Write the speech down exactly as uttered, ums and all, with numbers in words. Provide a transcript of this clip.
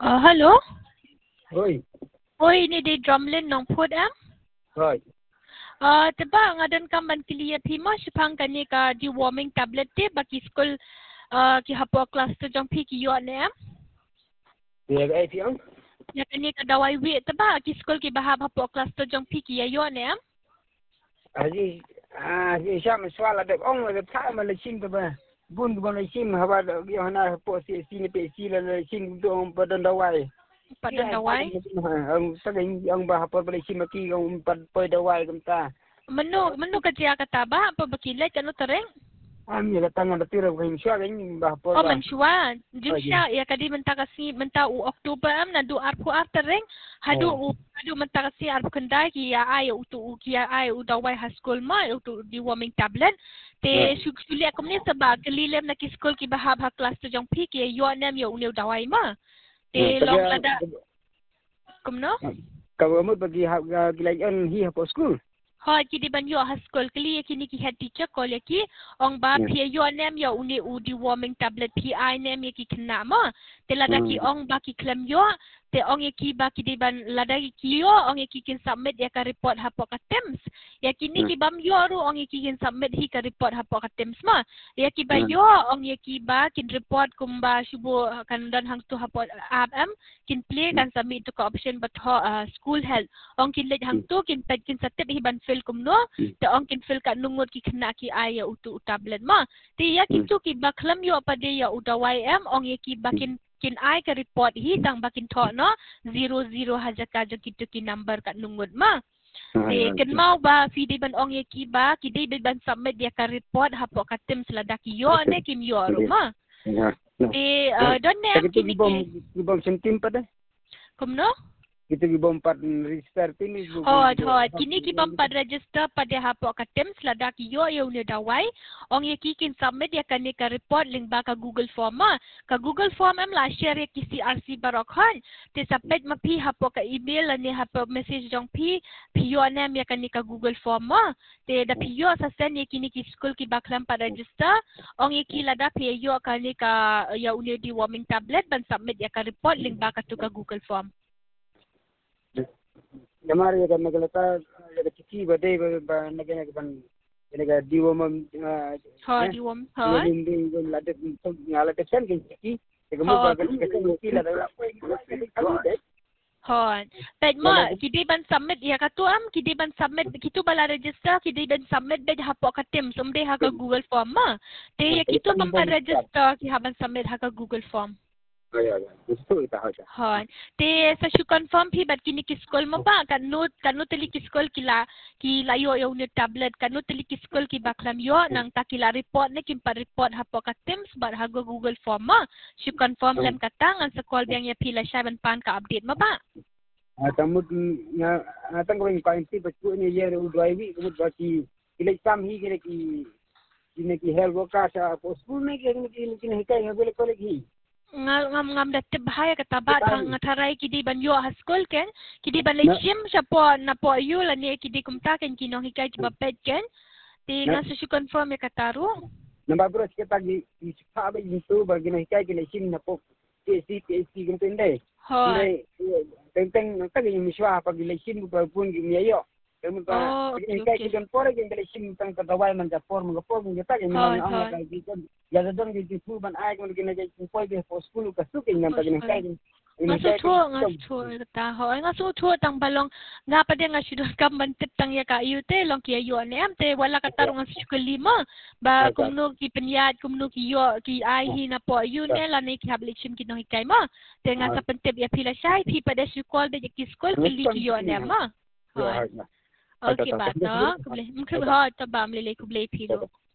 Uh, hello. Oi. Oi, ini di drumlin nong put am. Right. Uh, teba ngadan kamban kiliya pima sipang kani ka di warming tablet te baki school uh, ki hapo class to jong pi ki yo ne am. Dia ke ai piang? Ya kani ka dawai wi teba ki school ki bahab hapo class to jong pi ki ya yo ne am. Aji ah si syam swala de ong le ta ma le sim de ba. Bun bon le sim haba de yo na po si si ni pe si le le sim do on pa dan dawai. Padan dawai. Ang sa gin ang ba hapo le sim ki ang pa pa dawai kum ta. Menu menu ka tiya kata ba apa bakilay kanu tereng? Am ya tangan de tira ko swa gin ba hapo Oh ba. mensyua, jimsya ya kadi menta kasi menta u Oktober am na du arpu artereng hadu u hadu menta kasi arpu kendai ki ya ai u tu ki ya ai u dawai high school ma u tu di warming tablet te suli akum ni sebab kelilem na ki school ki bahab ha kelas tu jong pi ki yo nam yo u dawai ma te long lada kumno Kalau mu bagi gilai on hi hapo school. Hoi ki di ban yo ha school kli kini ki head teacher call ya ki ong ba pi yo nem yo uni u di warming tablet pi I nem ya ki kena ma te lada ki ong ba ki klem yo te ong ya ki ba ki di ban lada ki yo ong ya ki kin submit ya ka report ha po ka tems ya kini ki bam yo ru ong ya ki kin submit hi ka report ha po ka tems ma ya ki ba yo ong ya ki ba kin report kum ba shubo kan dan hang tu ha po ab am kin play kan submit to ka option but school health ong kin let hang tu kin pet kin satep hi ban fill kumno te ong kin fill ka nungut ki kena ki aya utu tablet ma te ya ki tu ki baklam yo pa de ya udawai am ong ye ki bakin kin ai ka report hi tang bakin tho no zero zero haja ka jo ki tu ki number ka nungut ma te ken mau ba fi de ban ong ye ki ba ki de ban submit dia ka report hapo ka tim selada ki yo ne kim yo ro ma te don ne ki ki bom ki bom sentim pada kumno kita gi bom pat register tini Hoi hoi kini ki bom pad register pada hapo ka tem selada ki yo yo ne dawai ong ye ki kin submit ya kan ka report link ba ka Google Form ma ka Google Form am la share ki C R C barokhan te submit ma pi hapo ka email ani hapo message jong pi pi yo nem ya kan ka Google Form ma te da pi yo sa send ye kini ki school ki baklam pad register ong ye ki lada pi yo kan ka ya uni di warming tablet ban submit ya ka report link ba ka tu ka Google Form Jamari kan nagalata ya kiki bade ba nagana kan nega diwo mam ha diwo ha ding ding lade ngala te sen kiki ke mo ba kan ke kiki la da Hon. But ma kidi ban submit ya katu am kidi ban submit kitu bala register kidi ban submit bed hapo ka tim sumde ha ka Google Form ma te ya kitu ban register ki ha ban submit ha ka Google Form Ya ya itu ita ha Hon. Te sa shu confirm phi bat kini ki school mo ba kan note kan note li ki school kila ki layo yo ne tablet kan note li ki school ki baklam yo nang takila report ne kim pa report hapo ka tims bar ha go Google Form ma shu confirm lem katang an sa call biang ya pila seven pan ka update ma ba Tamut nga atang ko yung kainti but ko ni yer u drive ko ba ki ilay sam hi kire ki kine ki hel go ka sa po school me ki ni ki ni kay ngabel ko lagi ngam ngam ngam dat bahaya kata ba thang ngarai kidi ban yo ha school ken kidi ban lechim sa po na po yu la ni kidi kumta ken kinong hikay ba pet ken ti nga su confirm ya kataru namba bro kita gi pa ba itu bagi ni kay kine sim na po P C P C kum tende hoy teng teng ta gi miswa pa gi sim ba pun gi meyo Kamu oh okay okay kan por yang dari sim tang kadawai man ja por mo por mo ta yang ang ang ka gi kan ya da dong gi fu ban ai mo gi na gi po gi po school ka su gi ngam ta gi na kai ngaso tuo ngaso tuo ta ho ngaso tuo tang balong nga pa de nga sidon kam ban tip tang ya ka yute long ki yo ne am te wala ka tarong sa school lima ba kumno ki penyat kumno ki yo ki ai hi na po yu ne la ne ki habli sim ki no hikai ma te nga sa pentip ya pila sai pi pa de school de ki school ki ki yo ne ma Okay, bata. Kuble, mkribe ha, tabam lele kuble pilo.